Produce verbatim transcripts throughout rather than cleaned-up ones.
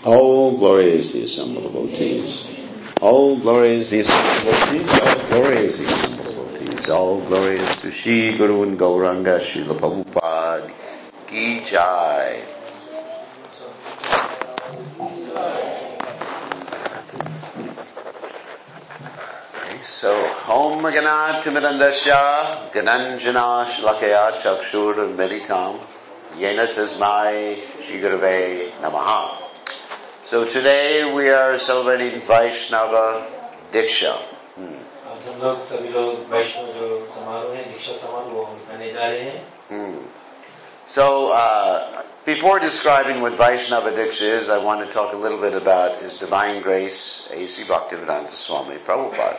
All glory is the assembled devotees. All glory is the assembled devotees. All glory is the assembled devotees. All glory is to Shri Guru and Gauranga Srila Prabhupada Ki Jai. So, Om Gana Timirandasya Gananjana Shlakaya Chakshur Meditam Yena Tasmai Shri Gurave Namaha. So today we are celebrating Vaishnava Diksha. Hmm. Hmm. So uh, before describing what Vaishnava Diksha is, I want to talk a little bit about His Divine Grace, A C Bhaktivedanta Swami Prabhupada.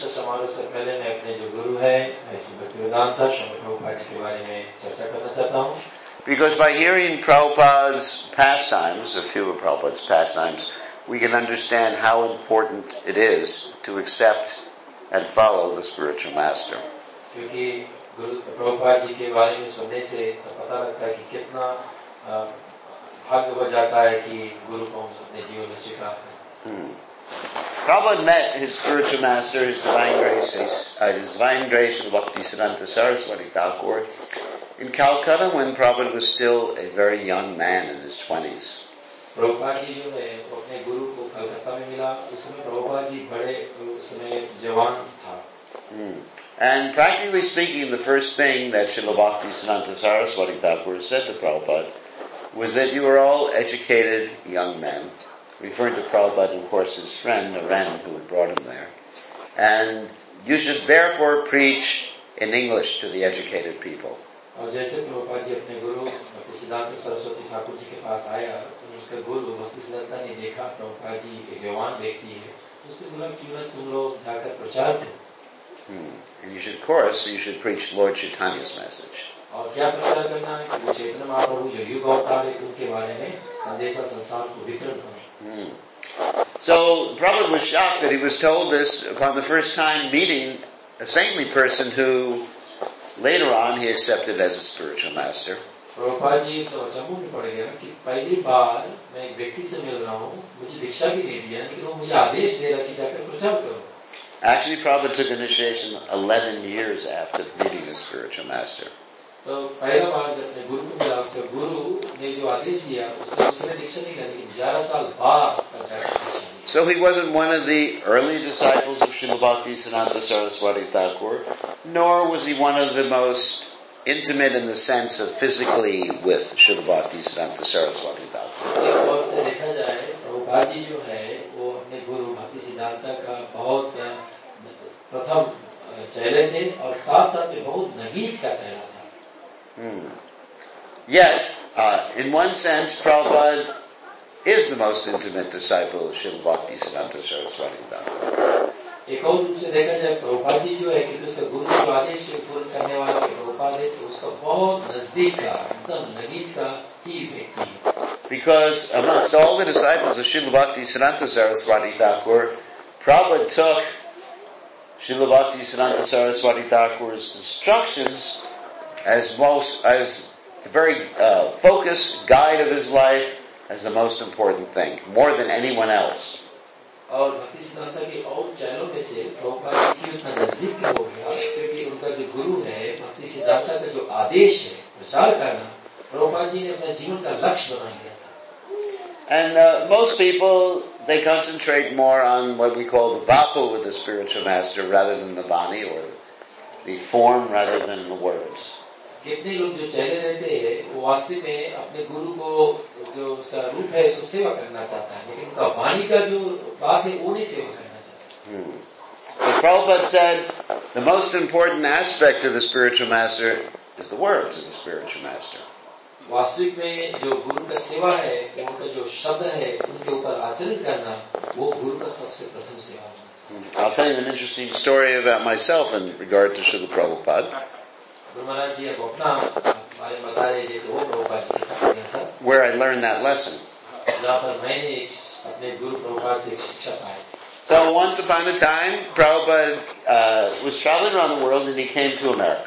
Because by hearing Prabhupada's pastimes, a few of Prabhupada's pastimes, we can understand how important it is to accept and follow the spiritual master. Hmm. Prabhupada met his spiritual master, his divine grace, his, uh, his divine grace of Bhaktisiddhanta Saraswati Thakur, in Calcutta when Prabhupada was still a very young man in his twenties. Mm. And practically speaking, the first thing that Srila Bhaktisiddhanta Saraswati Thakur said to Prabhupada was that you are all educated young men, referring to Prabhupada and of course his friend Naren who had brought him there, and you should therefore preach in English to the educated people. और जैसे प्रभुपाद जी अपने गुरु भक्तिसिद्धांत सरस्वती ठाकुर जी के पास आया तो उसका गुरु भक्तिसिद्धांत ने देखा प्रभुपाद जी एक जवान व्यक्ति है उसने बोला क्यों ना तुम लोग जाकर प्रचार करो. And you should, of course, you should preach Lord Chaitanya's message. और क्या प्रचार करना है कि चैतन्य महाप्रभु जो युग अवतार है उनके बारे में संदेशा संसार को वितरण करो. So Prabhupada was shocked that he was told this upon the first time meeting a saintly person who later on he accepted as a spiritual master. Actually, Prabhupada took initiation eleven years after meeting his spiritual master. So he wasn't one of the early disciples of Srila Bhaktisiddhanta Saraswati Thakur, nor was he one of the most intimate in the sense of physically with Srila Bhaktisiddhanta Saraswati Thakur. Hmm. Yet, uh, in one sense, Prabhupada is the most intimate disciple of Srila Bhaktisiddhanta Saraswati Thakur. Because amongst all the disciples of Srila Bhaktisiddhanta Saraswati Thakur, Prabhupada took Srila Bhaktisiddhanta Saraswati Thakur's instructions as most, as the very uh, focus, guide of his life, as the most important thing, more than anyone else. And uh, most people, they concentrate more on what we call the vapu with the spiritual master rather than the bani, or the form rather than the words. कितने लोग जो चले रहते हैं वो वास्तव में अपने गुरु को जो उसका रूप है उसको सेवा करना चाहता है लेकिन उनका वाणी का जो बात है वो नहीं सेवा करना चाहता. But Prabhupada said the most important aspect of the spiritual master is the words of the spiritual master. वास्तविक में जो गुरु का सेवा है उनका जो शब्द है उनके ऊपर आचरण करना वो गुरु का सबसे प्रथम सेवा है. I'll tell you an interesting story about myself in regard to Srila Prabhupada. Where I learned that lesson. So once upon a time, Prabhupada uh, was traveling around the world and he came to America.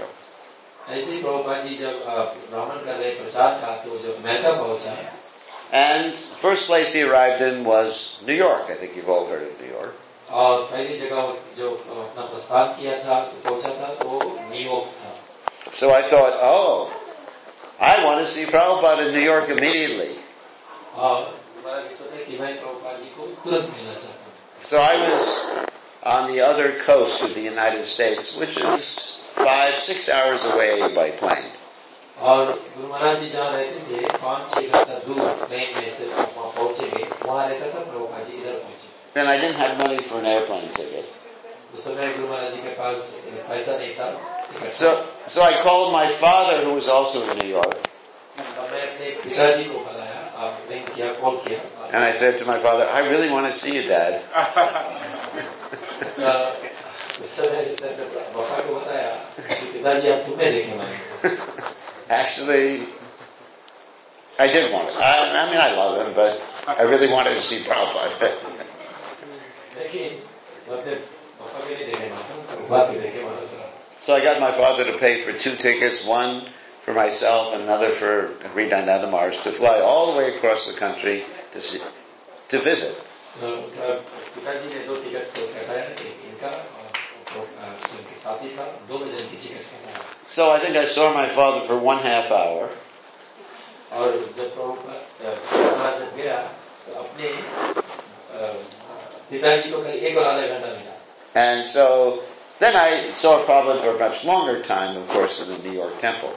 And first place he arrived in was New York. I think you've all heard of New York. और पहली जगह जो अपना प्रस्थान किया था, पहुंचा था, वो न्यूयॉर्क था. So I thought, oh, I want to see Prabhupada in New York immediately. और मैंने सोचा कि मैं प्रभुपाद जी को तुरंत मिलना चाहता हूँ. So I was on the other coast of the United States, which is five, six hours away by plane. और गुरु महाराज जी जहाँ रहते थे, पाँच छह घंटा दूर प्लेन में से वहाँ पहुँचेंगे, वहाँ रहता था प्रभुपाद जी इधर पहुँचे. Then I didn't have money for an airplane ticket. उस समय गुरु महाराज जी के पास पैसा नहीं था. So, so I called my father, who was also in New York. मैं अपने पिताजी को बुलाया, आप रिंग किया, कॉल किया. And I said to my father, I really want to see you, Dad. उस समय पापा को बताया कि पिताजी आप तुम्हें देखेंगे. Actually, I did want it. I, I mean, I love him, but I really wanted to see Prabhupada. So I got my father to pay for two tickets, one for myself and another for Hridayananda Maharaj, to fly all the way across the country to see, to visit. So I think I saw my father for one half hour. And so then I saw Prabhupada for a much longer time, of course, in the New York Temple.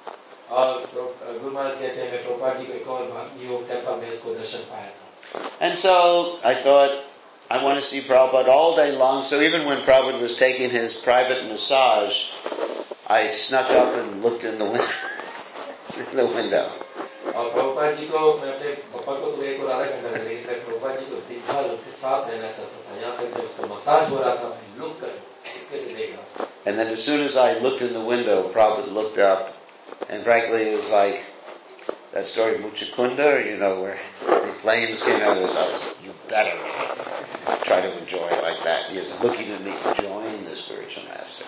And so I thought, I want to see Prabhupada all day long. So even when Prabhupada was taking his private massage, I snuck up and looked in the window. in the window. And then as soon as I looked in the window, Prabhupada looked up, and frankly it was like that story of Muchakunda, you know, where the flames came out of his eyes. You better try to enjoy it like that. He is looking at me, enjoying the spiritual master.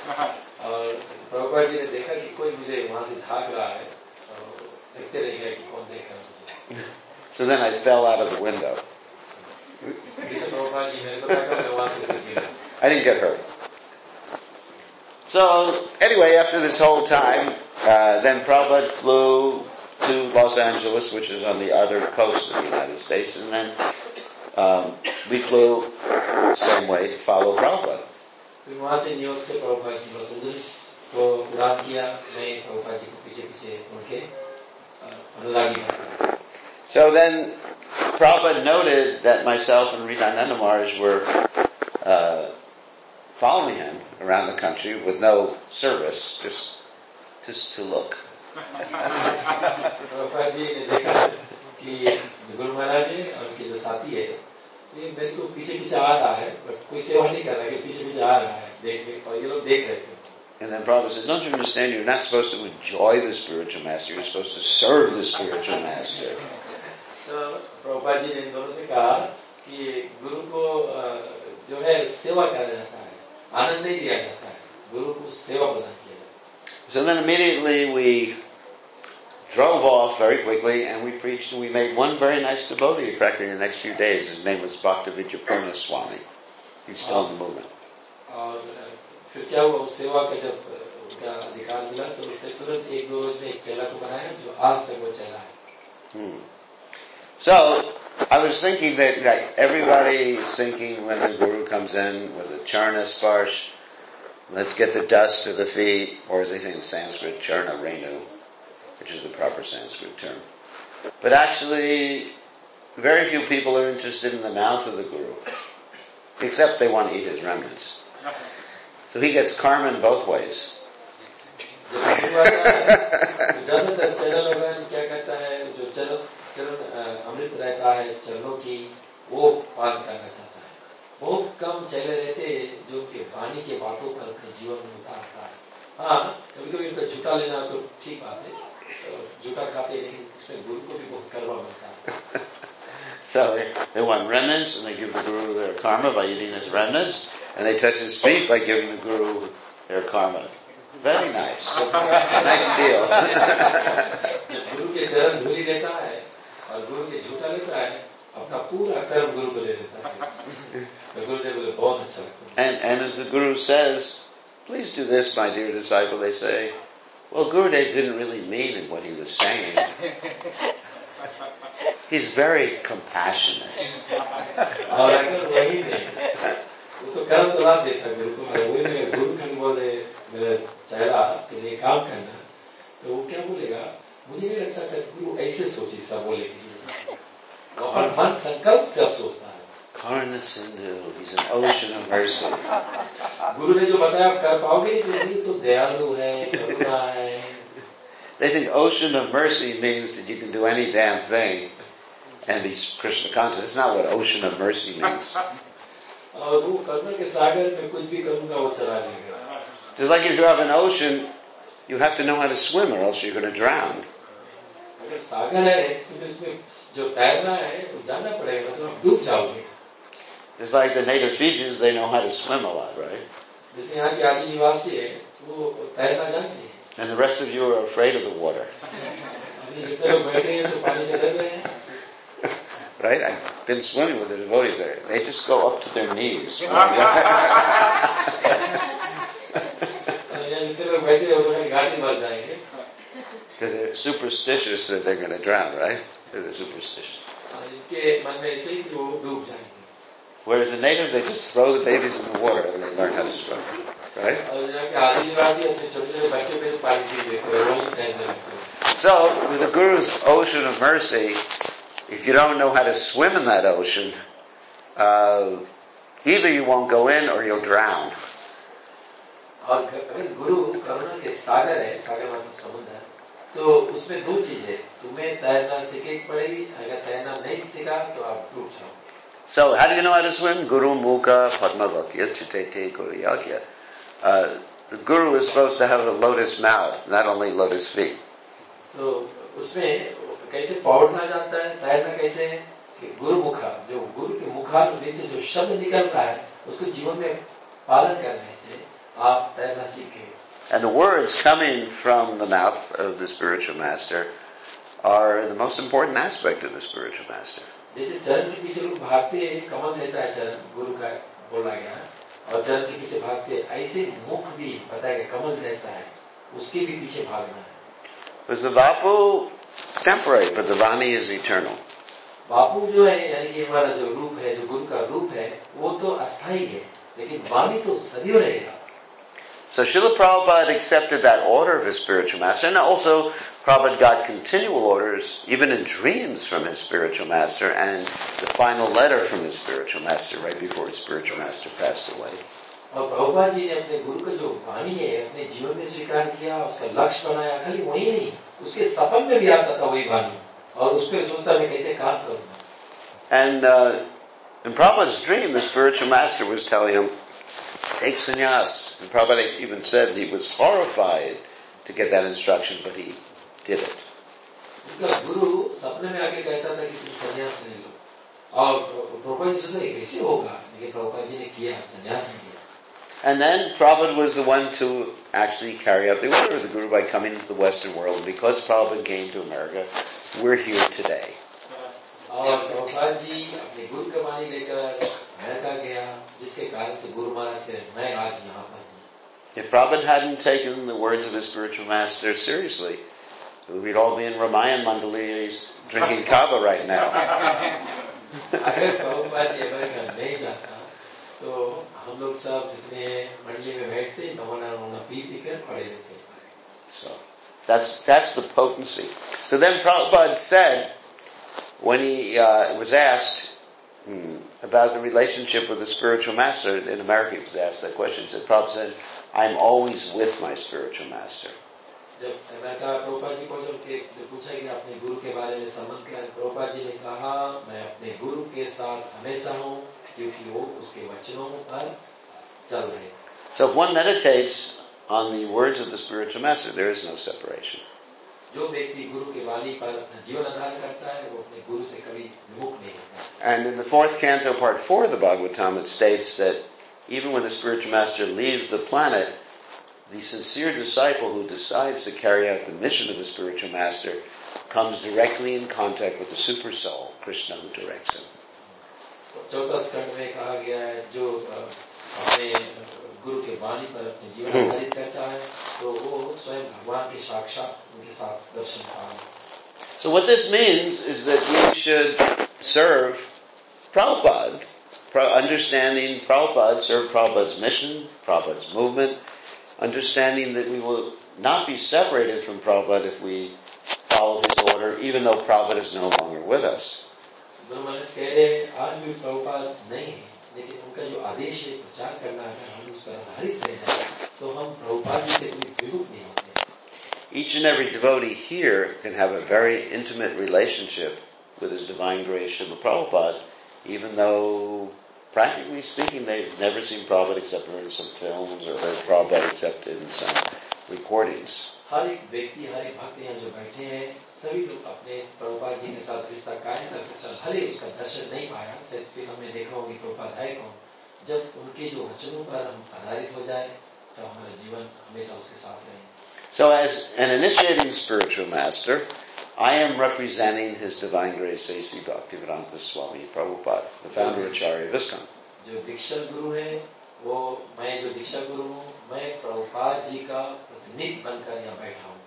So then I fell out of the window. I didn't get hurt. So anyway, after this whole time, uh, then Prabhupada flew to Los Angeles, which is on the other coast of the United States, and then um, we flew the same way to follow Prabhupada. So then Prabhupada noted that myself and Hridayananda Maharaj were uh, following him around the country with no service, just just to look. And then Prabhupada said, don't you understand, you're not supposed to enjoy the spiritual master, you're supposed to serve the spiritual master. So Prabhupada ji ने इन दोनों से कहा कि गुरु को जो है सेवा किया जाता है, आनंद नहीं दिया जाता है, गुरु को सेवा प्रदान किया जाता है. So then immediately we drove off very quickly and we preached and we made one very nice devotee practically in the next few days. His name was Bhaktivijayapurna Swami. He's still in the movement. और फिर क्या हुआ, उस सेवा का जब उनका अधिकार मिला तो उससे तुरंत एक दो रोज में एक चेला को बनाया जो आज तक वो चेला है. Hmm. So, I was thinking that like, everybody is thinking when the Guru comes in with a charna sparsh, let's get the dust to the feet, or as they say in Sanskrit, charna renu, which is the proper Sanskrit term. But actually, very few people are interested in the mouth of the Guru, except they want to eat his remnants. So he gets karma in both ways. चरण अमृत रहता है चरणों की, वो पान करना चाहता है. बहुत कम चले रहते जो कि वाणी के बातों पर अपने जीवन में उतारता है. हाँ, कभी कभी उनका झूठा लेना तो ठीक बात है, झूठा खाते लेकिन इसमें गुरु को भी बहुत करवा मिलता है. So they, they want remnants and they give the Guru their karma by eating his remnants, and they touch his feet by giving the Guru their karma. Very nice. Nice deal. गुरु के चरण धूली रहता है और गुरु के झूठा छोड़ता है, अपना पूरा कर्म गुरु को दे देता है। तो गुरुदेव बोले बहुत अच्छा लगता है। And, and if the Guru says, please do this, my dear disciple, they say, well, Gurudev didn't really mean in what he was saying. He's very compassionate. और अगर वही नहीं, वो तो कर्म तो आप देखा गुरु को, मैं वही मेरे गुरु कहीं बोले मेरा चेहरा के लिए काम करना, तो वो क्या बोलेगा? मुझे नहीं लगता था गुरु ऐसे सोची सब बोलेगी। और मन संकल्प से अब सोचता है। Karna Sindhu, he's an ocean of mercy. गुरु ने जो बताया आप कर पाओगे, तो ये तो दयालु है, करुणा है। They think ocean of mercy means that you can do any damn thing and be Krishna conscious. That's not what ocean of mercy means. और वो करुणा के सागर में कुछ भी करूंगा वो चला लेगा। Just like if you have an ocean, you have to know how to swim or else you're going to drown. अगर सागर है, तो इसमें जो तैरना है, वो जानना पड़ेगा, तो आप डूब जाओगे। Just like the native Fijians, they know how to swim a lot, right? जैसे यहाँ के आदिवासी है, वो तैरना जानते हैं। And the rest of you are afraid of the water. अभी जितने लोग बैठे हैं, तो पानी से डर रहे हैं। Right? I've been swimming with the devotees there. They just go up to their knees. Because they're superstitious that they're going to drown, right? They're superstitious. Whereas the natives, they just throw the babies in the water and they learn how to swim. Right? So, with the Guru's ocean of mercy, if you don't know how to swim in that ocean, uh, either you won't go in or you'll drown. और अगर गुरु करुणा के सागर है, सागर मतलब समुद्र है, तो उसमें दो चीजें, तुम्हें तैरना सीखनी पड़ेगी, अगर तैरना नहीं सीखा तो आप डूब जाओगे। So, how do you know how to swim? Guru Mukha Padmavakya Chitete Kuriyakya. Uh, the Guru is supposed to have a lotus mouth, not only lotus feet. तो उसमें कैसे पौड़ना जाता है, तैरना कैसे है कि गुरु मुखा, जो गुरु के मुखा से जो शब्द निकलता है, उसको जीवन में पालन करने से आप तैरना सीखें। And the words coming from the mouth of the spiritual master are the most important aspect of the spiritual master. जैसे चरण के पीछे लोग भागते हैं, कमल जैसा है चरण, गुरु का बोला गया, और चरण के पीछे भागते हैं, ऐसे मुख भी बताया गया कमल जैसा है, उसके भी पीछे भागना है। Because the Vapu temporary, but the Vani is eternal. बापू जो है, यानी कि हमारा जो रूप है, जो गुरु का रूप है, वो तो अस्थायी है, लेकिन वाणी तो सदैव रहेगा। So Srila Prabhupada accepted that order of his spiritual master, and also Prabhupada got continual orders, even in dreams, from his spiritual master, and the final letter from his spiritual master right before his spiritual master passed away. और प्रभुपाद जी ने अपने गुरु का जो वाणी है, अपने जीवन में स्वीकार किया, उसका लक्ष्य बनाया, खाली वही नहीं, उसके सपन में भी आता था वही वाणी, और उस पर सोचता मैं कैसे काम करूंगा। And uh, in Prabhupada's dream, the spiritual master was telling him, take sannyas. And Prabhupada even said he was horrified to get that instruction, but he did it. गुरु सपने में आके कहता था कि तुम संन्यास ले लो, और प्रभुपाद जी सोचते कैसे होगा, लेकिन प्रभुपाद जी ने किया, संन्यास नहीं लिया। And then Prabhupada was the one to actually carry out the order of the Guru by coming to the Western world. And because Prabhupada came to America, we're here today. और प्रभुपाद जी अपने गुरु का वाणी लेकर अमेरिका गया, जिसके कारण से गुरु महाराज के मैं आज यहाँ पर हूँ। If Prabhupada hadn't taken the words of his spiritual master seriously, we'd all be in Ramayan Mandalis drinking kava right now. अगर प्रभुपाद जी अमेरिका नहीं जाता, तो हम लोग सब जितने मंडली में बैठते, नमोना नमोना पी पी कर पड़े रहते। So that's that's the potency. So then Prabhupada said, when he uh, was asked hmm, about the relationship with the spiritual master, in America he was asked that question, he said, Prabhupada said, I'm always with my spiritual master. जब America Prabhupada ji को जब जो पूछा कि अपने गुरु के बारे में संबंध क्या है, प्रभुपाद जी ने कहा मैं अपने गुरु के साथ हमेशा हूँ, क्योंकि वो उसके वचनों पर चल रहे हैं। So if one meditates on the words of the spiritual master, there is no separation. जो व्यक्ति गुरु के वाणी पर अपना जीवन आधार करता है, वो अपने गुरु से कभी विमुख नहीं होता। And in the fourth canto, part four of the Bhagavatam, it states that even when the spiritual master leaves the planet, the sincere disciple who decides to carry out the mission of the spiritual master comes directly in contact with the super soul. Krishna who directs him. चौथा स्कंद में कहा गया है जो अपने गुरु के वाणी पर अपने जीवन आधारित करता है तो वो स्वयं भगवान के साक्षात उनके साथ दर्शन पाएगा. So what this means is that we should serve Prabhupada, understanding Prabhupada, serve Prabhupada's mission, Prabhupada's movement, understanding that we will not be separated from Prabhupada if we follow his order, even though Prabhupada is no longer with us. Guru Maharaj कह रहे आज भी प्रभुपाद नहीं है लेकिन उनका जो आदेश है प्रचार करना है हम उस पर आधारित रहें तो हम प्रभुपाद जी से कोई विमुख नहीं होते. Each and every devotee here can have a very intimate relationship with His Divine Grace Srila Prabhupada, even though, practically speaking, they've never seen Prabhupada except in some films or heard Prabhupada except in some recordings. हर एक व्यक्ति हर एक भक्त यहाँ जो बैठे हैं सभी लोग अपने प्रभुपाद जी के साथ रिश्ता कायम कर सकते हैं. भले उसका दर्शन नहीं पाया सिर्फ फिर हमने देखा होगी प्रभुपाद है कौन. जब उनके जो वचनों पर हम आधारित हो जाए तो हमारा जीवन हमेशा उसके साथ रहे. So as an initiating spiritual master, I am representing His Divine Grace A C Bhaktivedanta Swami Prabhupada, the founder Acharya of ISKCON. जो दीक्षा गुरु है वो मैं जो दीक्षा गुरु हूँ मैं प्रभुपाद जी का प्रतिनिधि बनकर यहाँ बैठा हूँ.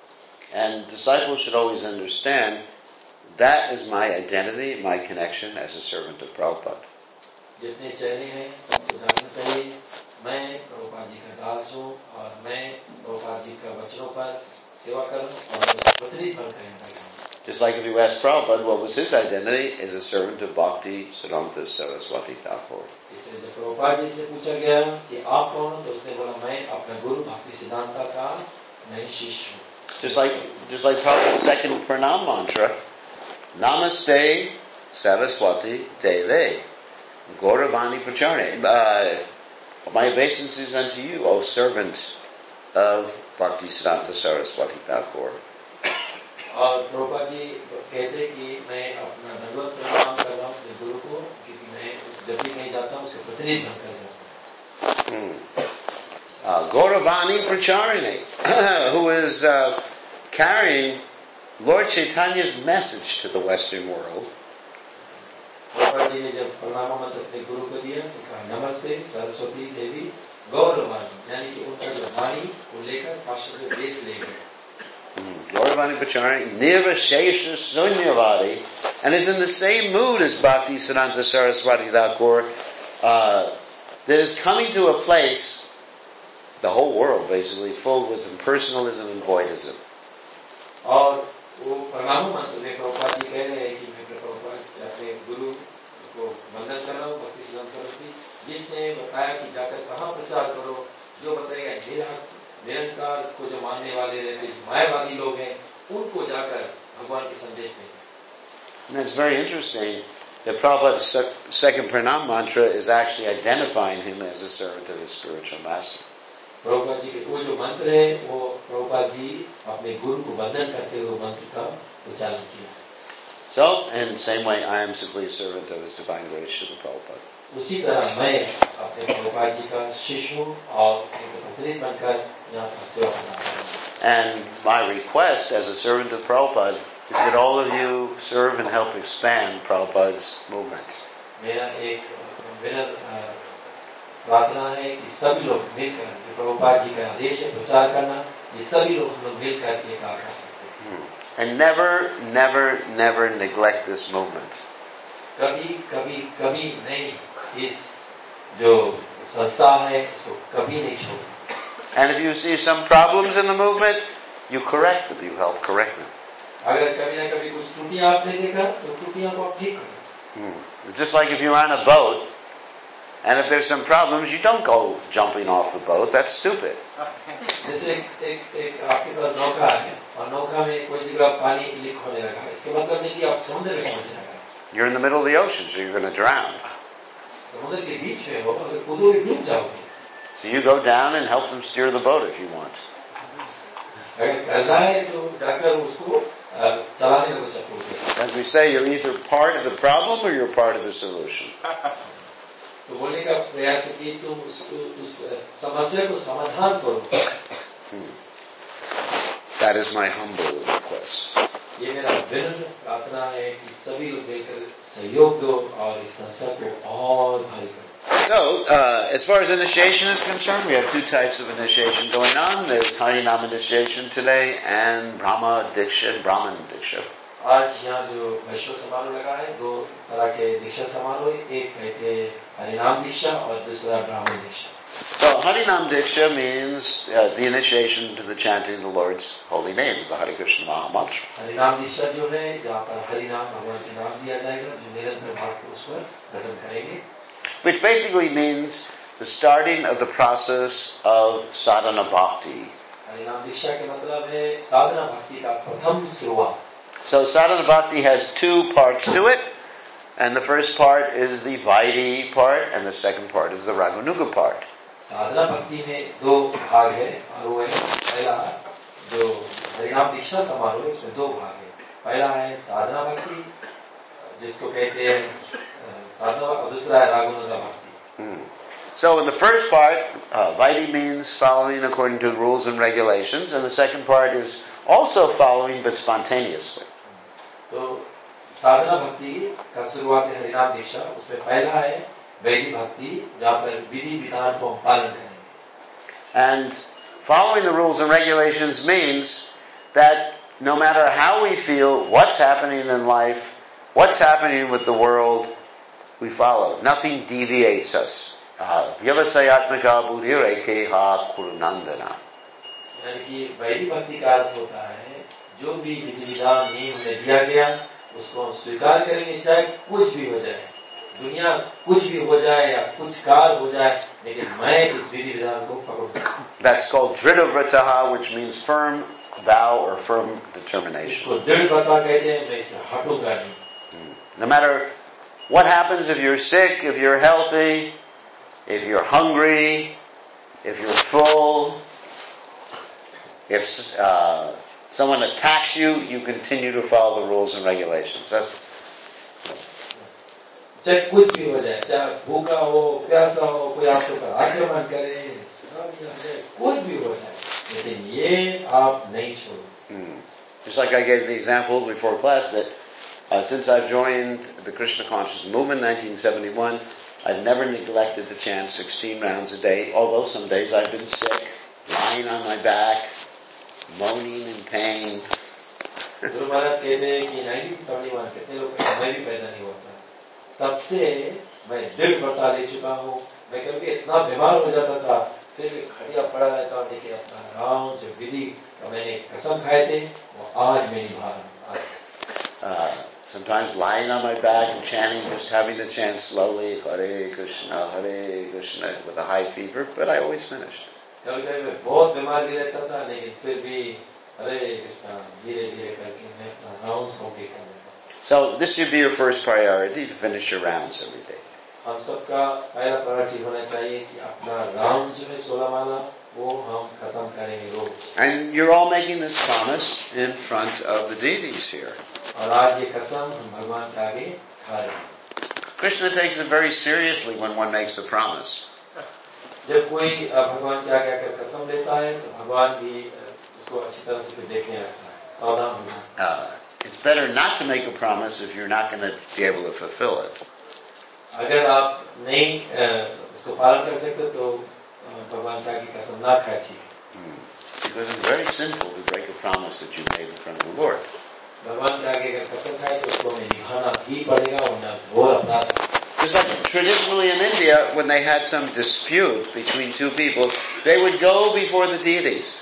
And disciples should always understand that is my identity, my connection as a servant of Prabhupada. जितने चेहरे हैं सबको जानना चाहिए मैं प्रभुपाद जी का दास हूँ और मैं प्रभुपाद जी का वचनों पर सेवा करूँ और प्रतिनिधि बनकर यहाँ बैठा हूँ. Just like if you ask Prabhupada what was his identity, as a servant of Bhakti Siddhanta Saraswati Thakur. इसलिए जब प्रभुपाद जी से पूछा गया कि आप कौन हो तो उसने बोला मैं अपना गुरु भक्ति सिद्धांत का मैं शिष्य हूँ. Just like, just like Prabhupada's second pranam mantra, Namaste Saraswati Deve, Gauravani Pracharne. Uh, my obeisances unto you, O servant of Bhakti Siddhanta Saraswati Thakur. और प्रभुपाद जी कहते कि मैं अपना दंडवत प्रणाम कर रहा हूँ अपने गुरु को क्योंकि मैं जब भी कहीं जाता हूँ उसके प्रतिनिधि बनकर जाता हूँ. Uh, Gauravani Pracharine, who is uh, carrying Lord Chaitanya's message to the Western world. Prabhupada ji ने जब प्रणाम मंत्र अपने गुरु को दिया तो कहा नमस्ते सरस्वती देवी गौरवाणी यानी कि उनका जो वाणी को लेकर पाश्चात्य देश ले गए. Gauravani Pracharine, Nirvashesha Sunyavadi, and is in the same mood as Bhakti Siddhanta Saraswati Thakur, uh, that is coming to a place, the whole world basically, full with impersonalism and voidism. और वो प्रणाम मंत्र में प्रभुपाद जी कह रहे हैं कि मैं प्रभुपाद अपने गुरु को वंदन कर रहा हूँ भक्ति सिद्धांत सरस्वती जिसने बताया कि जाकर कहाँ प्रचार करो जो बताएगा निरहत निरंकार को जो मानने वाले रहते मायावादी लोग हैं उनको जाकर भगवान के संदेश दें. And that's very interesting that Prabhupada's second pranam mantra is actually identifying him as a servant of his spiritual master. Prabhupada ji के वो जो मंत्र है वो प्रभुपाद जी अपने गुरु को वंदन करते हुए मंत्र का उच्चारण किया. So, in the same way, I am simply a servant of His Divine Grace Srila Prabhupada. उसी तरह मैं अपने प्रभुपाद जी का शिष्य हूँ और एक प्रतिनिधि बनकर यहाँ पर सेवा कर रहा हूँ. And my request as a servant of Prabhupada is that all of you serve and help expand Prabhupada's movement. मेरा एक विनम्र प्रार्थना है कि सभी लोग मिलकर प्रभुपाद जी का आदेश है प्रचार करना ये सभी लोग हम लोग मिलकर ये काम कर सकते हैं. And never, never, never neglect this movement. कभी कभी कभी नहीं इस जो संस्था है इसको कभी नहीं छोड़ना. And if you see some problems in the movement, you correct them, you help correct them. अगर कभी ना कभी कुछ त्रुटियां आपने देखा तो त्रुटियां को आप ठीक करें. Hmm. It's just like if you're on a boat, and if there's some problems, you don't go jumping off the boat. That's stupid. जैसे एक एक एक आपके पास नौका है और नौका में कोई जगह पानी लीक होने लगा इसके मतलब नहीं कि आप समुद्र में पहुंच जाएगा. You're in the middle of the ocean, so you're going to drown. समुद्र के बीच में हो अगर कूदोगे डूब जाओगे. So you go down and help them steer the boat if you want. अगर करना है तो जाकर उसको चलाने को चाहिए. As we say, you're either part of the problem or you're part of the solution. तो बोलने का प्रयास है कि तुम उसको उस समस्या को समाधान करो. That is my humble request. ये मेरा विनम्र प्रार्थना है कि सभी लोग मिलकर सहयोग दो और इस संस्था को और भारी करो. So, uh, as far as initiation is concerned, we have two types of initiation going on. There's Harinam initiation today and Brahma Diksha and Brahman Diksha. आज यहाँ जो वैष्णव समारोह लगा है, दो तरह के दीक्षा समारोह, एक कहते हैं हरिनाम दीक्षा और दूसरा ब्राह्मण दीक्षा. So, Harinam Diksha means uh, the initiation to the chanting of the Lord's holy names, the Hare Krishna Maha Mantra. हरिनाम दीक्षा जो है, जहाँ पर हरिनाम भगवान के नाम दिया जाएगा, जो निरंतर भाव को उस पर प्रकट करेंगे. Which basically means the starting of the process of sadhana bhakti. हरिनाम दीक्षा के मतलब है साधना भक्ति का प्रथम शुरुआत. So sadhana bhakti has two parts to it, and the first part is the Vaidhi part, and the second part is the Raganuga part. साधना भक्ति में दो भाग है, और वो है पहला जो हरिनाम दीक्षा समारोह, इसमें दो भाग है. पहला है साधना भक्ति, जिसको कहते हैं साधना, और दूसरा है रागनुगा भक्ति. Hmm. So in the first part, uh, Vaidhi means following according to the rules and regulations, and the second part is also following but spontaneously. तो साधना भक्ति का शुरुआत है हरिनाम दीक्षा, उसमें पहला है वैदिक भक्ति, जहाँ पर विधि विधान को हम पालन करेंगे. And following the rules and regulations means that no matter how we feel, what's happening in life, what's happening with the world, we follow. Nothing deviates us. Vyavasayatmaka buddhirekeha kurunandana. यानी कि वैदिक भक्ति का अर्थ होता है जो भी विधि विधान नियम हमें दिया गया उसको हम स्वीकार करेंगे, चाहे कुछ भी हो जाए, दुनिया कुछ भी हो जाए या कुछ काल हो जाए, लेकिन मैं इस विधि विधान को पकड़ूंगा. That's called Dridhavrataha, which means firm vow or firm determination. इसको दृढ़ व्रत कहते हैं, मैं इससे हटूंगा नहीं. No matter what happens, if you're sick, if you're healthy, if you're hungry, if you're full, if uh, someone attacks you, you continue to follow the rules and regulations. That's चाहे कुछ भी हो जाए, चाहे भूखा हो, प्यासा हो, कोई आपके ऊपर आक्रमण करे, कुछ भी हो जाए, लेकिन ये आप नहीं छोड़ो. mm. Just like I gave the example before class that uh, since I've joined the Krishna Consciousness Movement in nineteen seventy-one, I've never neglected to chant sixteen rounds a day, although some days I've been sick, lying on my back, moaning in pain. Guru Maharaj कहते हैं कि nineteen seventy one कितने लोग मैं भी पैसा नहीं होता, तब से मैं दृढ़ व्रत ले चुका हूँ. मैं कभी इतना बीमार हो जाता था, फिर भी खड़िया पड़ा रहता हूँ, देखिए अपना राम जो विधि का मैंने कसम खाए थे वो आज मैं निभा रहा हूँ. Sometimes lying on my back and chanting, just having to chant slowly, Hare Krishna, Hare Krishna, with a high fever, but I always finished. कभी-कभी मैं बहुत बीमार भी रहता था, लेकिन फिर भी हरे कृष्णा धीरे-धीरे करके मैं अपना राउंड्स कंप्लीट कर लेता. So this should be your first priority, to finish your rounds every day. हम सबका पहला प्रायोरिटी होना चाहिए कि अपना राउंड्स जो है सोलह माला वो हम खत्म करेंगे रोज. And you're all making this promise in front of the deities here. और आज ये कसम हम भगवान के आगे खा रहे हैं. Krishna takes it very seriously when one makes a promise. जब कोई भगवान के आगे आकर कसम लेता है तो भगवान भी उसको अच्छी तरह से देखने रखता है, सावधान होना. Uh, it's better not to make a promise if you're not going to be able to fulfill it. अगर आप नहीं उसको पालन कर सकते तो भगवान के आगे कसम ना खाए. Hmm. Because it's very sinful to break a promise that you made in front of the Lord. भगवान के आगे अगर कसम खाए तो उसको हमें निभाना ही पड़ेगा, वरना घोर अपराध. It's like traditionally in India, when they had some dispute between two people, they would go before the deities.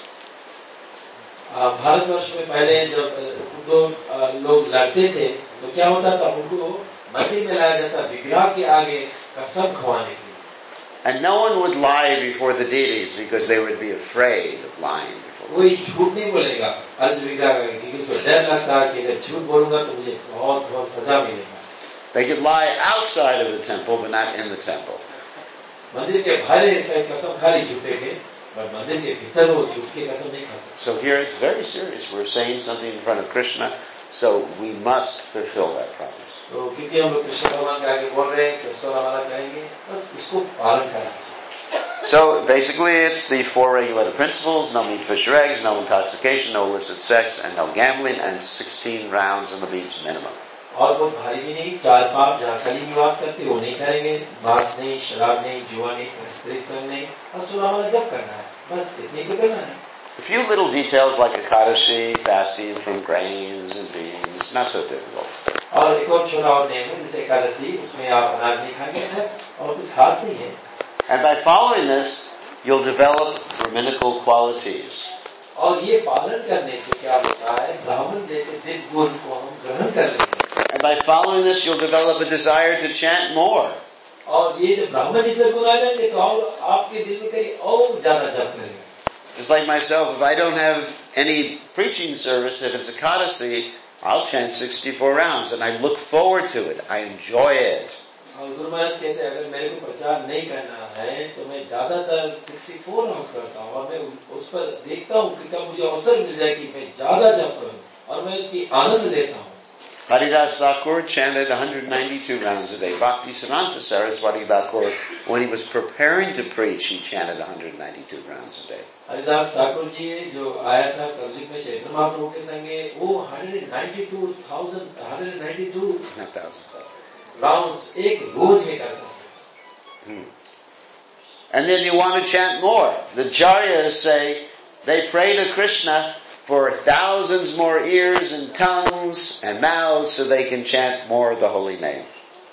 Bharatvarsh में पहले जब दो लोग लड़ते थे तो क्या होता था, उनको मस्जिद में लाया जाता विग्रह के आगे कसम खवाने के लिए. And no one would lie before the deities because they would be afraid of lying before them. कोई झूठ नहीं बोलेगा अर्ज विग्रह का, क्योंकि उसको डर लगता है कि अगर झूठ बोलूंगा तो मुझे बहुत बहुत सजा मिलेगा. They could lie outside of the temple, but not in the temple. मंदिर के बाहर ऐसा कसम खाली झूठे के, पर मंदिर के भीतर वो झूठ की कसम नहीं खा सकते. So here it's very serious. We're saying something in front of Krishna, so we must fulfill that promise. तो क्योंकि हम लोग कृष्ण भगवान के आगे बोल रहे हैं कि सोलह माला करेंगे, बस उसको पालन करना चाहिए. So basically it's the four regulative principles: no meat, fish, or eggs, no intoxication, no illicit sex, and no gambling, and sixteen rounds on the beach minimum. और बहुत भारी भी नहीं, चार पाप जहाँ कली निवास करते वो नहीं करेंगे, मांस नहीं, शराब नहीं, जुआ नहीं, स्त्रीत्व नहीं, और सुलावा जब करना है, बस इतनी तो करना है. A few little details like Ekadashi, fasting from grains and beans, not so difficult. और एक और छोटा और नियम है, जैसे एकादशी, उसमें आप अनाज नहीं खाएंगे, बस और कुछ खास नहीं है. And by following this, you'll develop Brahminical qualities. और ये पालन करने से क्या होता है, ब्राह्मण जैसे दिव्य गुण को हम ग्रहण कर लेते हैं. And by following this, you'll develop a desire to chant more. और ये जो ब्राह्मण जैसे गुण आ जाएंगे तो और आपके दिल में कहीं और ज्यादा जप करेंगे. Just like myself, if I don't have any preaching service, if it's Ekadasi, I'll chant sixty-four rounds, and I look forward to it. I enjoy it. और गुरु महाराज कहते हैं अगर मेरे को प्रचार नहीं करना है तो मैं ज्यादातर चौंसठ राउंड्स करता हूँ और मैं उस पर देखता हूँ कि कब मुझे अवसर मिल जाए कि मैं ज्यादा जप करूँ और मैं उसकी आनंद लेता हूँ. Haridas Thakur chanted one hundred ninety-two rounds a day. Bhakti Siddhanta Saraswati Thakur, when he was preparing to preach, he chanted one hundred ninety-two rounds a day. Haridas Thakur ji जो आया था कलयुग में चैतन्य महाप्रभु के संगे वो one hundred ninety-two thousand one hundred ninety-two Not thousands. Rounds एक रोज में करता था. Hmm. And then you want to chant more. The Jaryas say they pray to Krishna for thousands more ears and tongues and mouths so they can chant more of the holy name.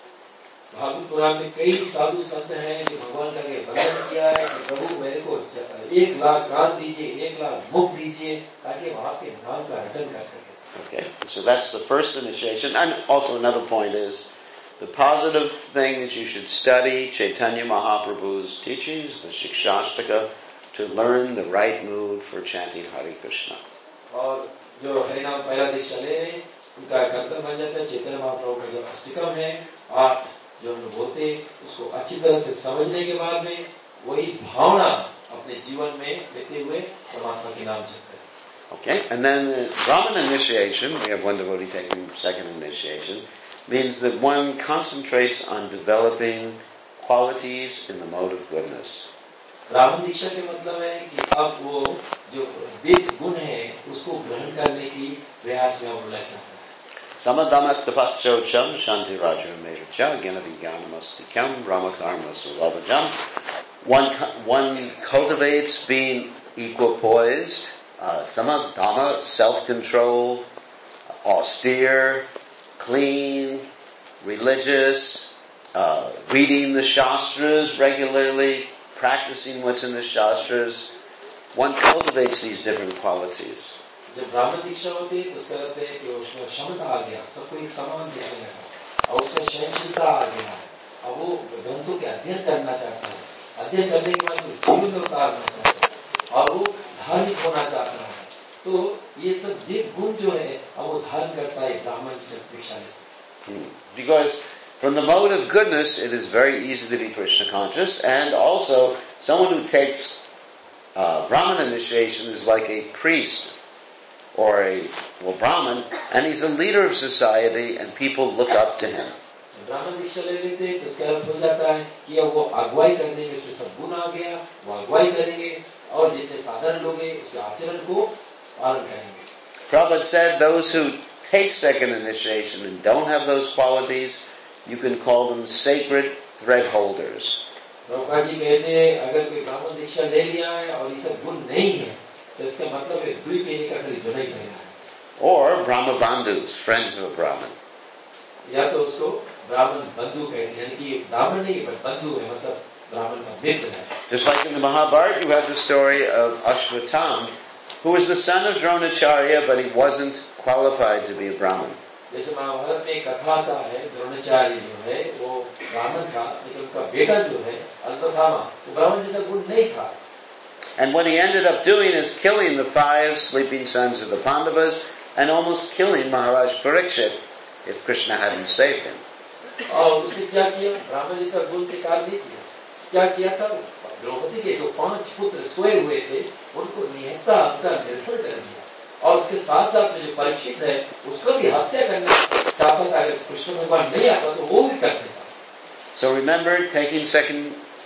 Bhagavat पुराण में कई साधु संत हैं जो भगवान का भजन किया है कि प्रभु मेरे को एक लाख कान दीजिए, एक लाख मुख दीजिए ताकि वहाँ के नाम का रटन कर सके. Okay, so that's the first initiation. And also another point is the positive thing is you should study Chaitanya Mahaprabhu's teachings, the Shikshashtaka, to learn the right mood for chanting Hare Krishna. और जो हरिनाम पहला दीक्षा ले उनका कर्तव्य बन जाता है चैतन्य महाप्रभु का जो अष्टकम है आप जो हम बोलते उसको अच्छी तरह से समझने के बाद में वही भावना अपने जीवन में लेते हुए परमात्मा के नाम जपते हैं. Okay, and then uh, Brahman initiation, we have one devotee taking second initiation, means that one concentrates on developing qualities in the mode of goodness. ब्राह्मण दीक्षा के मतलब है कि आप वो जो दिव्य गुण है उसको ग्रहण करने की प्रयास में आप लग जाते हैं. Samadamak tapachchocham shanti raja merucha gyanavijnanamastikam brahmakarma sulavajam. One one cultivates being equipoised, uh, samadhamma, self-control, austere, clean, religious, uh, reading the Shastras regularly, practicing what's in the Shastras. One cultivates these different qualities. जब ब्राह्मण दीक्षा होती है तो उसका अर्थ है कि उसमें क्षमता आ गया, सबको एक समान देखने लगा और उसमें सहनशीलता आ गया है और वो ग्रंथों के अध्ययन करना चाहता है. अध्ययन करने के बाद जीवन में उतारना चाहता है और वो धार्मिक होना चाहता है. तो ये सब दिव्य गुण जो है अब वो धारण करता है ब्राह्मण से दीक्षा लेते. Because from the mode of goodness, it is very easy to be Krishna conscious, and also someone who takes uh, Brahman initiation is like a priest or a well Brahman, and he's a leader of society, and people look up to him. ब्राह्मण दीक्षा ले लेते हैं तो इसका अर्थ हो जाता है कि अब वो अगुवाई करने में उसमें सब गुण आ गया, वो अगुवाई करेंगे और जितने साधारण लोग हैं उसके आचरण को पालन करेंगे. Prabhupada said those who take second initiation and don't have those qualities, you can call them sacred thread holders. Prabhupada ji कहते हैं अगर कोई ब्राह्मण दीक्षा ले लिया है और ये सब गुण नहीं है तो इसका मतलब है दुई पेनी का खाली जुड़ा ही पहना है. Or Brahma Bandhus, friends of a Brahmin. या तो उसको ब्राह्मण बंधु कहते हैं, यानी कि ब्राह्मण नहीं पर बंधु है, मतलब ब्राह्मण का मित्र है. Just like in the Mahabharata, you have the story of Ashwatthama, who was the son of Dronacharya, but he wasn't qualified to be a Brahmin. जैसे महाभारत में एक कथा आता है, द्रोणाचार्य जो है वो ब्राह्मण था लेकिन उनका बेटा जो है अश्वत्थामा वो ब्राह्मण जैसा गुण नहीं था. And what he ended up doing is killing the five sleeping sons of the Pandavas and almost killing Maharaj Parikshit if Krishna hadn't saved him. और उसने क्या किया, ब्राह्मण जैसा गुण के कारण नहीं किया. क्या किया था, द्रौपदी के जो पांच पुत्र सोए हुए थे उनको निहत्ता हत्या निर्फल कर दिया और उसके साथ साथ जो परीक्षित है उसको भी हत्या करने चाहता था. अगर कृष्ण भगवान नहीं आता तो वो भी कर देता. So remember, taking second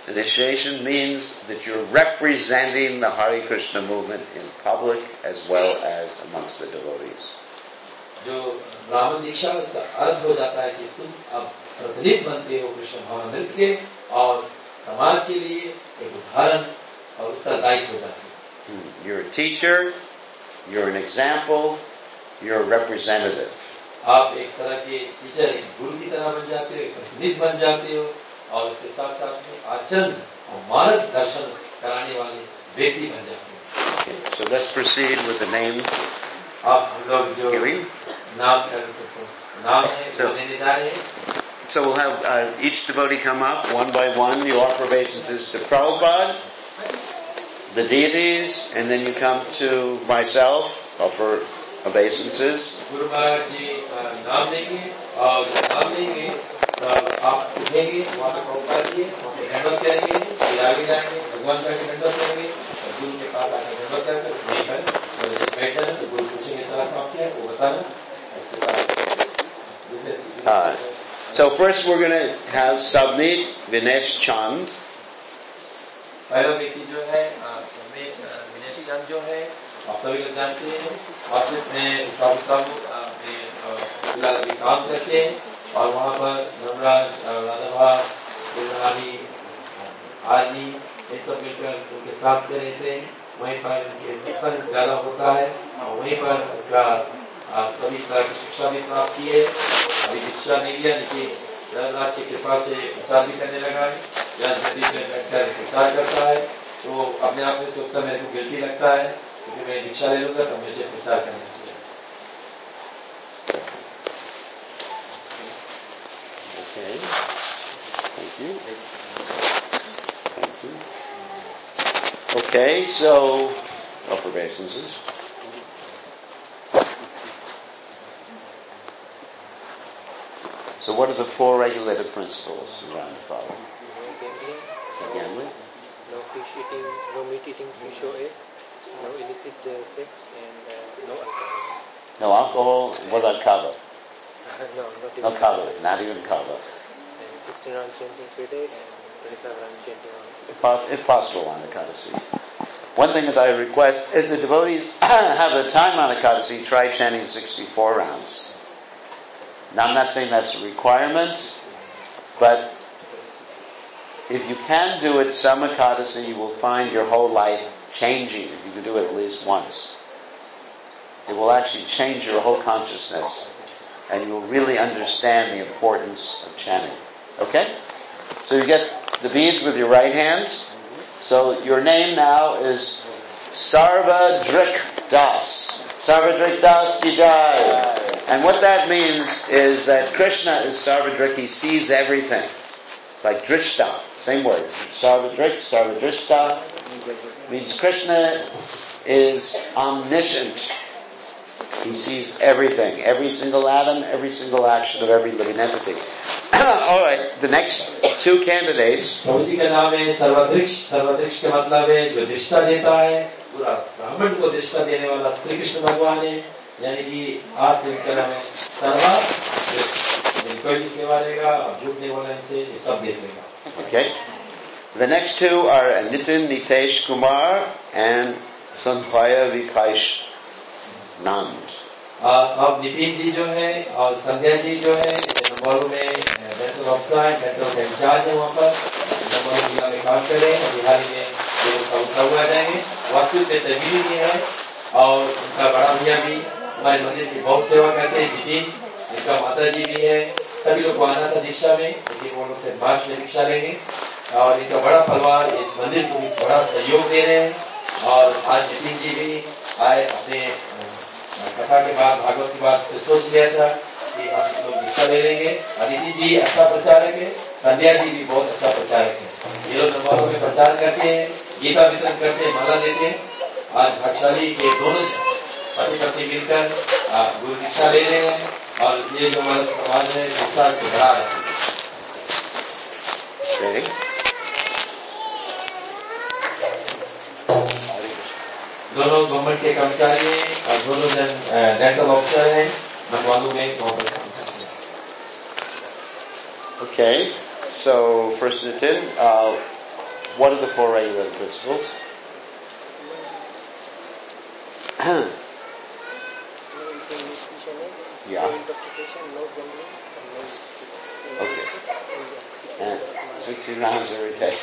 Initiation means that you're representing the Hare Krishna movement in public as well as amongst the devotees. जो ब्राह्मण दीक्षा उसका अर्थ हो जाता है कि तुम अब प्रतिनिधि बनते हो कृष्ण भावनामृत के और समाज के लिए एक उदाहरण और उत्तरदायित्व हो जाते हो. You're a teacher, you're an example, you're a representative. आप एक तरह के टीचर, एक गुरु की तरह बन जाते हो, एक प्रतिनिधि बन जाते हो और उसके साथ साथ में आचरण और मार्ग दर्शन कराने वाले व्यक्ति बन जाते हो. Okay, so let's proceed with the name. आप हम लोग जो Giving. नाम कर सकते नाम है So- लेने जा रहे हैं. So we'll have uh, each devotee come up one by one. You offer obeisances to Prabhupada, the deities, and then you come to myself, offer obeisances. Guru Maharaj जी अ, नाम देंगे और नाम देंगे तब आप उठेंगे वहाँ पे प्रभुपाद जी वहाँ पे दंडवत करेंगे फिर आगे जाएंगे भगवान का के दंडवत करेंगे और गुरु के पास आकर दंडवत करके लेकर और जब बैठ जाना तो गुरु पूछेंगे तरह काम किया वो बताना उसके बाद Uh, so first we're going to have Sabnit Vinesh Chand. पहला व्यक्ति जो है विनेश चंद जो है आप सभी लोग जानते हैं ऑफिस में सब सब फिलहाल अभी काम करते हैं और वहाँ पर धर्मराज राधाभा गुरुरानी आदि ये सब मिलकर उनके साथ कर रहे थे. वहीं पर उनके सत्संग ज्यादा होता है और वहीं पर उसका सभी तरह की शिक्षा भी प्राप्त की है. अभी शिक्षा नहीं लिया लेकिन धर्मराज की कृपा से प्रचार भी करने लगा है. जहाँ नदी में बैठकर प्रचार करता है तो अपने आप में सोचता मेरे को गिल्टी लगता है क्योंकि मैं दीक्षा ले लूंगा तो मुझे प्रचार करना चाहिए. Okay. Thank you. Thank you. Okay, so offer obeisances. So what are the four regulative principles around the follow? Gambling? No fish eating, no meat eating fish or egg, no illicit uh, sex, and uh, no alcohol. No alcohol. What about kava? no, not even No kava. Not even kava. And sixteen round chanting per day and twenty-five round chanting on. If, pos- if possible on Ekadasi. One thing is I request, if the devotees have the time on Ekadasi, try chanting sixty-four rounds. Now I'm not saying that's a requirement, but if you can do it some Ekadasi, you will find your whole life changing if you can do it at least once. It will actually change your whole consciousness and you will really understand the importance of chanting. Okay? So you get the beads with your right hand. So your name now is Sarvadrik Das. Sarvadrik Das ki jai. And what that means is that Krishna is Sarvadrik, he sees everything. Like Drishta, same word. Sarvadrik, Sarvadrishta means Krishna is omniscient. He sees everything, every single atom, every single action of every living entity. Alright, the next two candidates. प्रभु जी का नाम है सर्वदृक्ष. सर्वदृक्ष का मतलब है जो दृष्टा देता है, पूरा ब्राह्मण को दृष्टा देने वाला श्री कृष्ण भगवान है. यानी कि आप तरह में सर्वदृक्ष कोई भी सेवा देगा और झूठ नहीं बोलने से ये सब देख लेगा. Okay. The next two are Nitin Nitesh Kumar and Sankhya Vikaish Nand. अब नितिन जी जो है और संध्या जी जो है नंबर में मेंटल ऑफिसर है, मेंटल इंचार्ज है. वहाँ पर नंबर जिला में काम कर रहे हैं. बिहारी में जो हुआ जाएंगे वास्तविक में तभी भी है और उनका बड़ा भैया भी हमारे मंदिर की बहुत सेवा करते हैं. नितिन, उनका माता जी भी है. सभी लोग को आना था दीक्षा में लेकिन वो लोग से मार्च में दीक्षा लेंगे और इनका बड़ा परिवार इस मंदिर को बड़ा सहयोग दे रहे हैं. और आज नितिन जी भी आए अपने कथा के बाद भागवत के बाद सोच लिया था कि हम लोग दीक्षा ले लेंगे. अदिति जी अच्छा प्रचारक है, संध्या जी भी बहुत अच्छा प्रचारक है. ये लोग नंबरों में प्रचार करते हैं, गीता वितरण करते हैं, माला देते हैं. आज भागशाली के दोनों पति पत्नी मिलकर गुरु दीक्षा ले रहे हैं और ये जो हमारा समाज है दीक्षा को बढ़ा रहे हैं. दोनों गवर्नमेंट के कर्मचारी हैं और दोनों जन डेंटल ऑफिसर हैं. नंदवालू में गवर्नमेंट काम करते हैं. Okay, so first Nitin, uh, what are the four regulative principles? No eating meat, fish and eggs. Yeah. No intoxication, no gambling, and no mistakes. Okay. And sixteen rounds every day.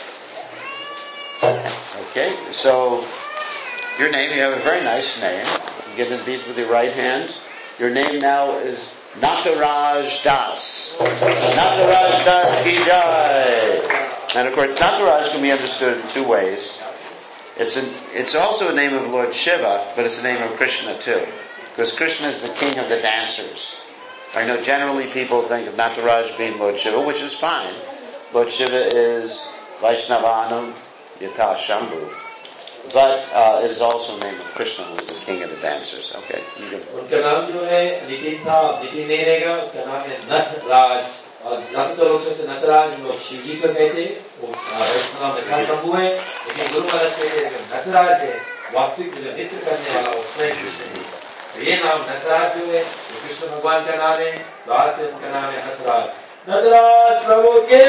Okay, so your name, you have a very nice name. You get the beads with your right hand. Your name now is Nataraj Das. Nataraj Das Ki Jai. And of course, Nataraj can be understood in two ways. It's an, it's also a name of Lord Shiva, but it's a name of Krishna too. Because Krishna is the king of the dancers. I know generally people think of Nataraj being Lord Shiva, which is fine. Lord Shiva is Vaishnavanam Yata Shambhu. But uh, it is also the name of Krishna, who is the king of the dancers. Okay, you can. उनका नाम जो है नितिन था, नितिन नहीं रहेगा, उसका नाम है नटराज। और ज्यादा तो लोग सोचते नटराज लोग शिव जी को कहते, वो वैष्णव में खास शंभू है, लेकिन गुरु महाराज कहते हैं नटराज है, वास्तविक जो नृत्य करने वाला वो स्वयं कृष्ण है। तो ये नाम नटराज जो है, वो कृष्ण भगवान का नाम है, तो आज से उनका नाम है नटराज। नटराज प्रभु के।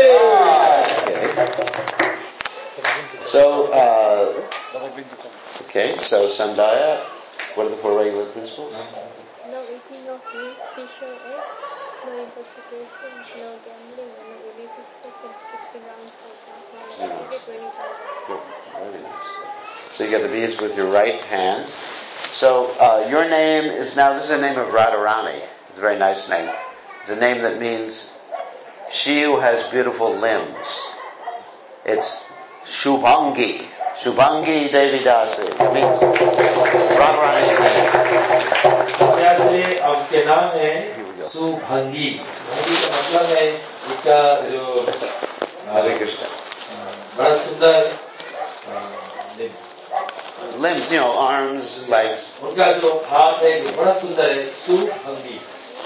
So, uh, okay, so Sandhya, what are the four regular principles? No eating of meat, fish or eggs, no intoxication, no gambling, and no illicit sex, and sixteen rounds of alcohol. You get twenty-five. Good, very nice. So you get the beads with your right hand. So uh, your name is now, this is the name of Radharani. It's a very nice name. It's a name that means she who has beautiful limbs. It's Shubhangi. Shubhangi Devi Dasi. It means Radharani's name. से अब उसके नाम है सुभंगी। सुभंगी का मतलब है उसका जो Hare Krishna. बड़ा सुंदर limbs, Limbs, you know, arms, legs. उनका जो हाथ है जो बड़ा सुंदर है सुभंगी।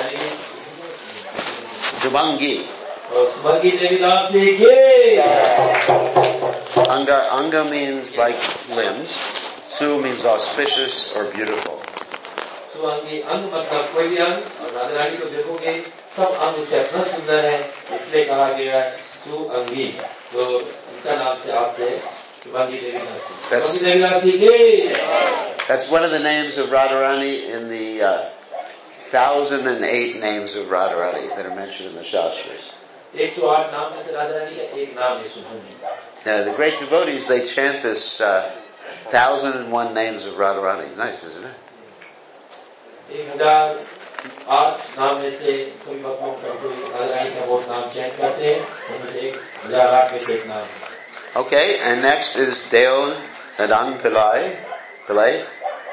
Shubhangi. और सुभंगी देवी दास से के Anga, anga means like limbs. Su means auspicious or beautiful. सुभंगी अंग मतलब कोई भी अंग, और राधा रानी को देखोगे सब अंग उसके इतना सुंदर है, इसलिए कहा गया है सुअंगी। तो उनका नाम से आज से सुभंगी देवी दास। सुभंगी देवी दास के That's one of the names of Radharani in the uh, thousand and eight names of Radharani that are mentioned in the Shastras. एक सौ आठ नाम में से राधा रानी का एक नाम है सुभंगी। Now, the great devotees, they chant this uh, thousand and one names of Radharani. Nice, isn't it? एक हजार आठ नाम में से सभी भक्तों का राधा रानी का बहुत नाम चैन करते हैं, उनमें से एक हजार आठ में से एक नाम। Okay, and next is Deo Nadan Pillai. Pillai.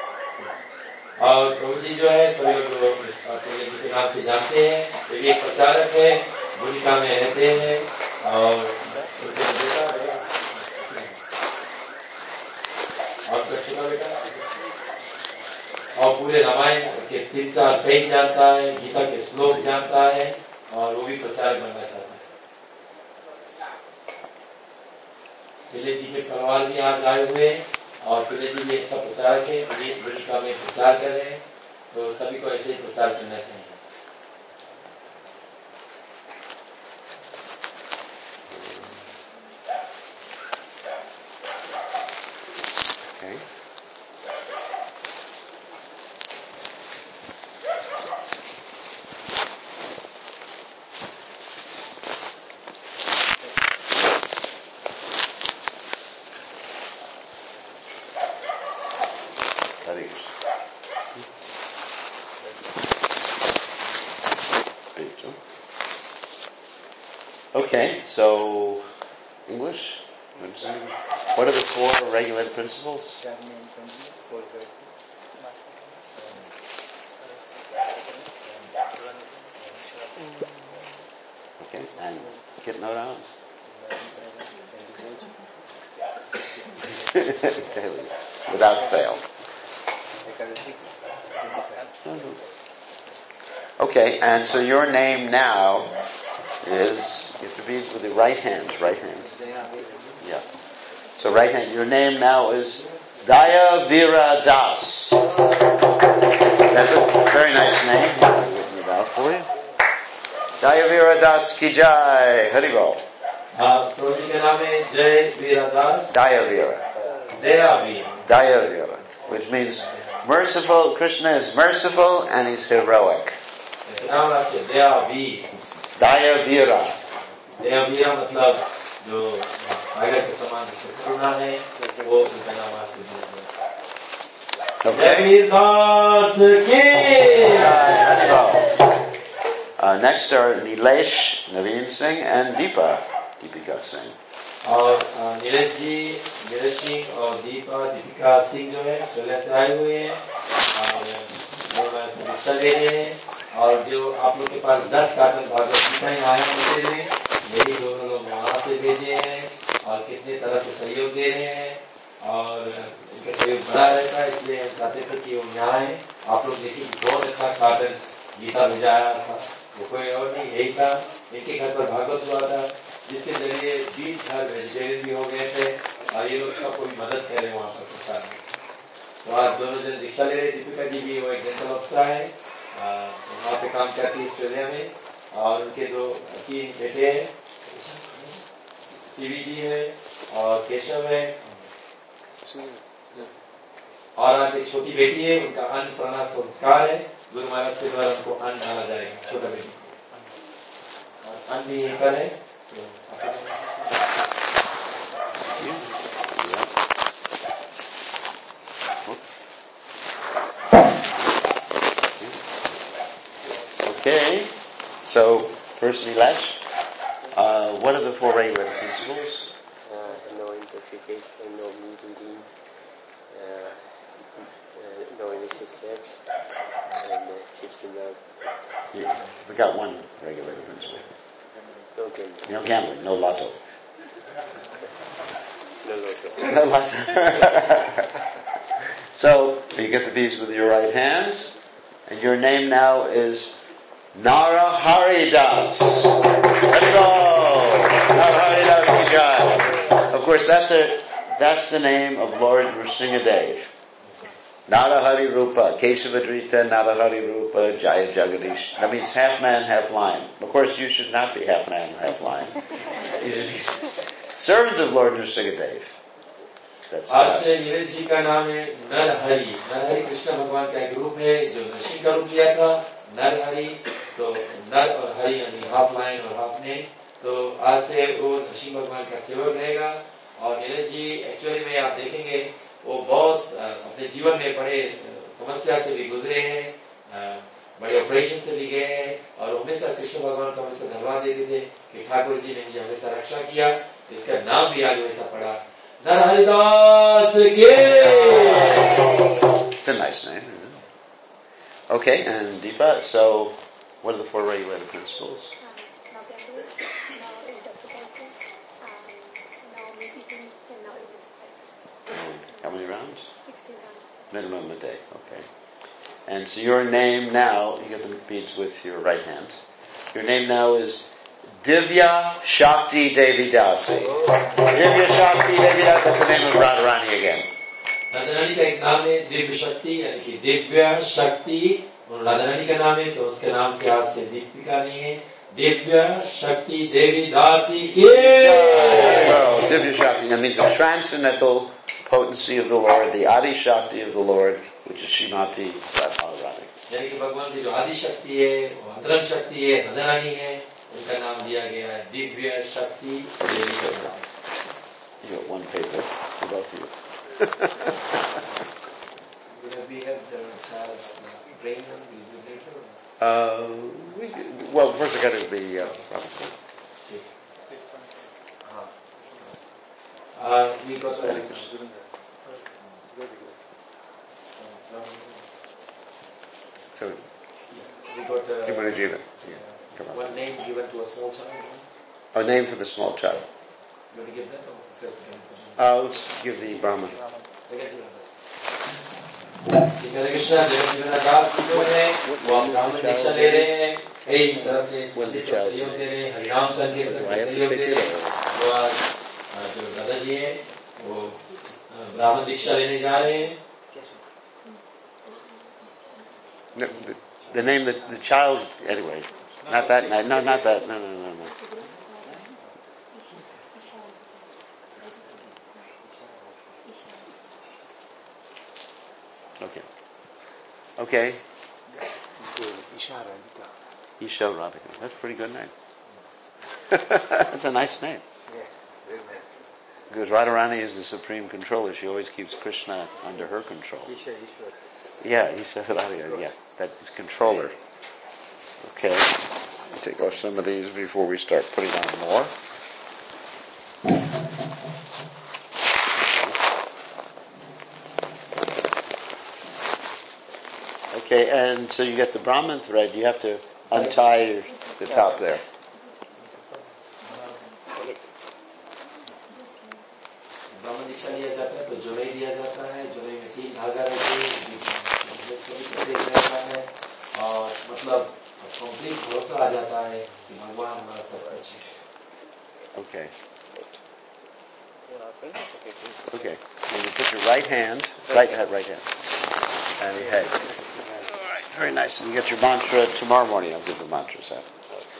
और प्रभु जी जो है सभी लोग प्रभु जी के नाम से जानते हैं, वे एक प्रचारक है, भूमिका में रहते हैं और उनके बेटा है और कृष्ण बेटा और पूरे रामायण के तीन का पेज जानता है, गीता के श्लोक जानता है और वो भी प्रचारक बनना चाहता है। पिले जी के परिवार भी आज आए हुए और पिले जी भी सब प्रचारक है, भूमिका में प्रचार कर रहे हैं, तो सभी को ऐसे ही प्रचार करना चाहिए। Okay, so English. What are the four regulated principles? Okay, and get no down. Without fail. Okay, and so your name now is, you have to be with the right hand, right hand. Yeah. So right hand, your name now is Daya Vira Das. That's a very nice name. I've written it out for you. Daya Vira Das Ki Jai. Haribol. हाँ, प्रभु जी का नाम है जय Vir Das Dayavira. Dayavir Dayavira, which means merciful. Krishna is merciful and he's heroic. नाम रखे Dayavir Dayavira. Dayavir मतलब जो सागर के समान करुणा है वो उनका नाम से Okay. वीरदास के Uh, next are Nilesh Naveen Singh and Deepa Deepika Singh. और नीलेश जी नीलेश सिंह और दीपा दीपिका सिंह जो है सोलह से आए हुए हैं और शिक्षा ले रहे हैं और जो आप लोग के पास दस कार्टन भागवत गीता ही आए होते हैं यही दोनों लोग वहाँ से भेजे हैं और कितने तरह से सहयोग दे रहे हैं और इनका सहयोग बड़ा रहता है इसलिए हम चाहते थे कि वो यहाँ आए आप लोग देखिए बहुत अच्छा कार्टन गीता भेजाया था वो कोई और नहीं यही था इनके घर पर भागवत हुआ था जिसके जरिए बीस घर वेजिटेरियन भी हो गए थे और ये लोग सब कोई मदद कर रहे वहाँ पर प्रचार में तो आज दोनों जन दीक्षा ले रहे दीपिका जी भी वो एक डेंटल अफसर है वहाँ पे काम करती है ऑस्ट्रेलिया में और उनके दो तीन बेटे हैं सीवी जी है और केशव है और आज एक छोटी बेटी है उनका अन्न प्रणाम संस्कार है गुरु महाराज के द्वारा उनको अन्न डाला जाएगा छोटा बेटी अन्न भी यहीं पर है Okay, so first Nilesh, uh, what are the four regular principles? Uh, no intoxication, no meat eating, uh, uh, no illicit sex, and uh, system of Yeah, we got one regular principle. no gambling. No gambling, no lotto. No lotto. No lotto. So, you get the beads with your right hand, and your name now is Nara Haridas. Let it go! Nara Haridas ki jai. Of course, that's a, that's the name of Lord Nrsingadev. Nara Hari Rupa, Kesavadrita, Nara Hari Rupa, Jaya Jagadish. That means half man, half lion. Of course, you should not be half man, half lion. You should be servant of Lord Nrsingadev. That's आज us. से नीलेश जी का नाम है नर हरि नर हरि कृष्ण भगवान का एक रूप है जो नरसिंह का रूप लिया था नर हरि तो नर और हरि यानी हाफ लाइन और हाफ ने तो आज से वो नरसिंह भगवान का सेवक रहेगा और नीलेश जी एक्चुअली में आप देखेंगे वो बहुत अपने जीवन में बड़े समस्या से भी गुजरे हैं बड़े ऑपरेशन से भी गए हैं और हमेशा कृष्ण भगवान को हमेशा धन्यवाद देते थे कि ठाकुर जी ने मुझे हमेशा रक्षा किया इसका नाम भी आज वैसा पड़ा नर हरिदास के It's a nice name. Isn't it? Okay, and Deepa, so what are the four regulative principles? Um, no gambling, no intoxication, um, no meat eating, and no illicit sex. How many rounds? Sixteen rounds. Minimum a day, okay. And so your name now, you get the beads with your right hand. Your name now is Divya Shakti Devi Dasi. Divya Shakti Devi Dasi, that's the name of Radharani again. Radharani का एक नाम है दिव्य शक्ति यानी कि दिव्य शक्ति और राधारानी का नाम है तो उसके नाम से आज से दीपिका नहीं है दिव्य शक्ति देवी दासी के Well, Divya Shakti, that means the transcendental potency of the Lord, the Adi Shakti of the Lord, which is Shrimati Radharani. यानी कि भगवान की जो आदि शक्ति है वो अंतरंग शक्ति है राधारानी है उनका नाम दिया गया है दिव्य शक्ति देवी You got one paper for both of you. Will we have the child brain on the later? Uh, we, well, first I got to the, uh, probably. Uh, we got a, So, we got give a, me a Jiva. Yeah, come on. one name given to a small child. A name for the small child. You want to give that or first again? Uh, let's give the Brahman. हरे कृष्णा जगत जीवन दास जो है वो आप ब्राह्मण दीक्षा ले रहे हैं कई तरह से इस मंदिर को सहयोग दे रहे हैं हरिनाम संकीर्तन को सहयोग दे रहे हैं वो आज जो दादाजी हैं वो ब्राह्मण दीक्षा लेने जा रहे हैं The, the, the name that the child, anyway, not that, no, not that, no, no, no, no. Okay. Okay. Isha Radhika. Isha Radhika. That's a pretty good name. That's a nice name. Yes, very nice. Because Radharani is the supreme controller. She always keeps Krishna under her control. Isha Ishwar. Yeah, Isha Radhika. Yeah, that is controller. Okay. Take off some of these before we start putting on more. Okay, and so you get the Brahman thread. You have to untie the top there. ब्राह्मण दीक्षा लिया जाता है तो जोड़े दिया जाता है, जोड़े में तीन धागा रहते हैं और मतलब कंप्लीट भरोसा आ जाता है कि भगवान हमारा सब कुछ है. Okay. Okay. And you put your right hand, right hand, right hand, and your head. All right. Very nice. And you get your mantra tomorrow morning. I'll give the mantras out.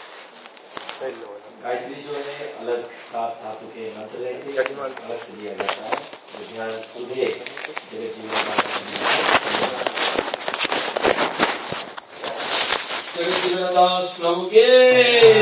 Gayatri जो है अलग सात धातु के मंत्र रहते हैं, अलग से दिया जाता है. तो ध्यान सुबह जगत जीवन जगत जीवन दास प्रभु के